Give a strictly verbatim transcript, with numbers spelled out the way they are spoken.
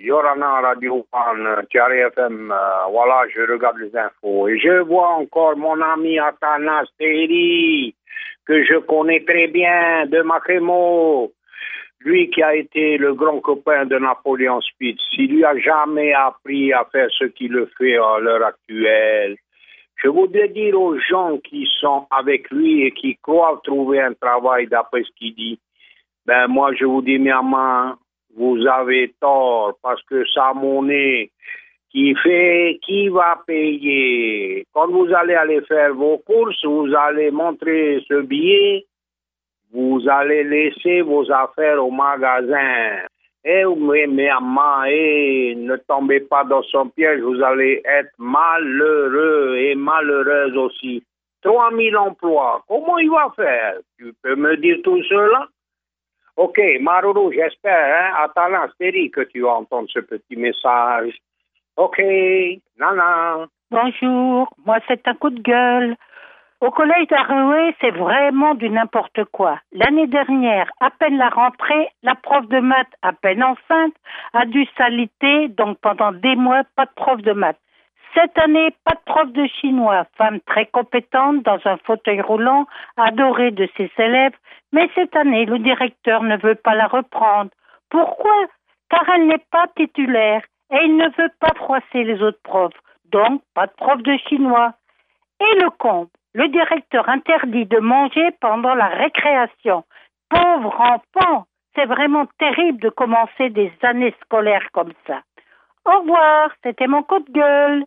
Yorana Radio One, Thierry F M, euh, voilà, je regarde les infos. Et je vois encore mon ami Athanas Teri, que je connais très bien, de Macremo. Lui qui a été le grand copain de Napoléon Spitz, il lui a jamais appris à faire ce qu'il le fait à l'heure actuelle. Je voudrais dire aux gens qui sont avec lui et qui croient trouver un travail d'après ce qu'il dit, ben moi je vous dis, mes mains, vous avez tort, parce que sa monnaie qui fait, qui va payer? Quand vous allez aller faire vos courses, vous allez montrer ce billet, vous allez laisser vos affaires au magasin. Et mais, mais maman, et ne tombez pas dans son piège, vous allez être malheureux et malheureuse aussi. trois mille emplois, comment il va faire? Tu peux me dire tout cela? Ok, Maruru, j'espère, hein, attends, Stérie, que tu vas entendre ce petit message. Ok, nana. Bonjour, moi c'est un coup de gueule. Au collège d'Arouet, c'est vraiment du n'importe quoi. L'année dernière, à peine la rentrée, la prof de maths, à peine enceinte, a dû s'aliter, donc pendant des mois, pas de prof de maths. Cette année, pas de prof de chinois, femme très compétente dans un fauteuil roulant, adorée de ses élèves, mais cette année, le directeur ne veut pas la reprendre. Pourquoi? Car elle n'est pas titulaire et il ne veut pas froisser les autres profs, donc pas de prof de chinois. Et le comble, le directeur interdit de manger pendant la récréation. Pauvre enfant, c'est vraiment terrible de commencer des années scolaires comme ça. Au revoir, c'était mon coup de gueule.